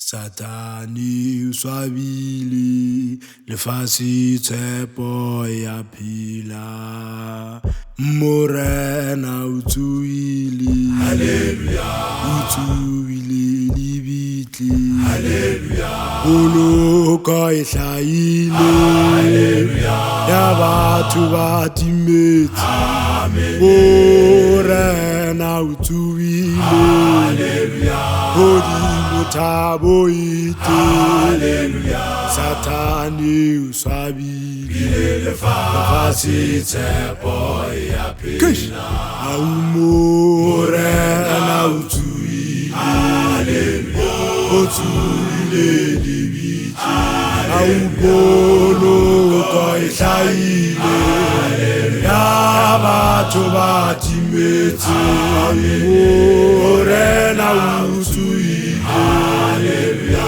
Satani o swabile lefatshe tshepo ya phela morena o tsuile haleluya o tsuile libitli haleluya boloka e hlaile haleluya ya batho ba timetse amen morena o tsuile haleluya Thabo ite haleluya Satani o swabile lefatshe tshepo ya phela morena o tsuile haleluya o tsuile libitli boloka e hlaile ya batho ba timetse morena o tsuile haleluya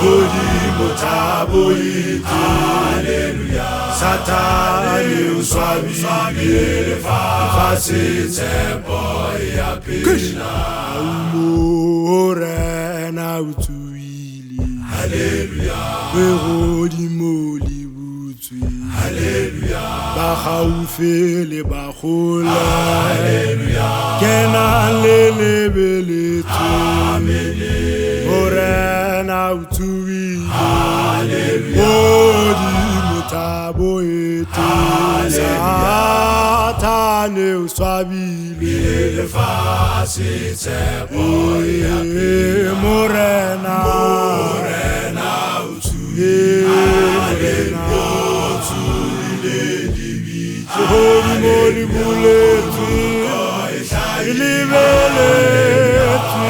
Thabo ite haleluya Satani o swabile lefatshe tshepo ya phela morena o tsuile haleluya begodimo le butswe haleluya ba gaufe le ba gola haleluya kena le lebeletswe amen morena o tsuile haleluya Thabo ite Satani o swabile lefatshe tshepo ya phela morena o tsuile haleluya o tsuile libitli moli buletswe libeletswe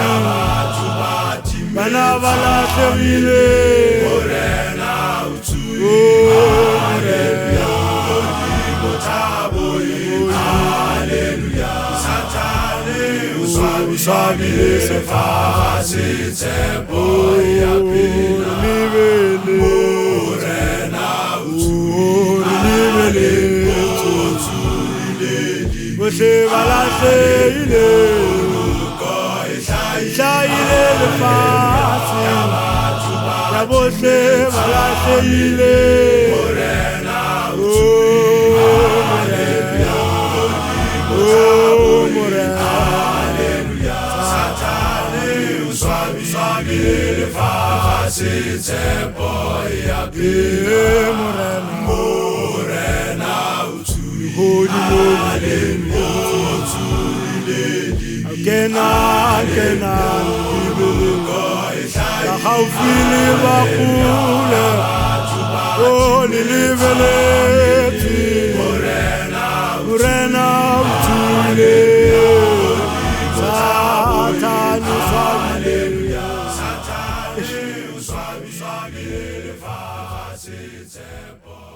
bana ba lahlehile morena o tsuile haleluya Thabo ite haleluya Satani o swabile lefatshe tshepo ya phela morena o tsuile bohle ba lahlehile hlaile lefatshe ya bohle ba lahlehile morena o tsuile haleluya Satani o swabile lefatshe tshepo ya phela morena o tsuile haleluya o tsuile kena la gaufile ba kula o le lebeletse morena o tsuile Satani o swabile lefatshe tshepo